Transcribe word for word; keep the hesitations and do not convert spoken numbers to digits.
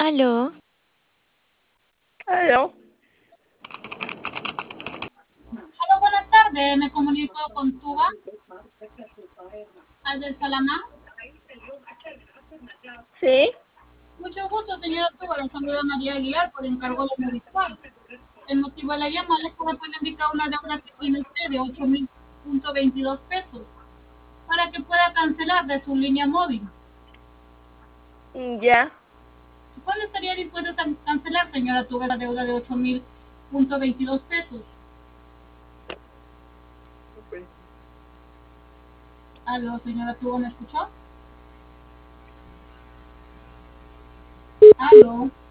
Aló, Aló. Hola, buenas tardes. Me comunico con Tuba, Abdel Salamán. Sí. Mucho gusto, señora Tuba. La saluda María Aguilar por encargo de Movistar. El motivo de la llamada es para poder indicar una deuda que tiene usted de ocho mil veintidós pesos para que pueda cancelar de su línea móvil. Ya. ¿Cuándo estaría dispuesta a cancelar, señora Tuba, la deuda de ocho mil veintidós pesos? Aló, señora Tuba, ¿me escuchó? Aló.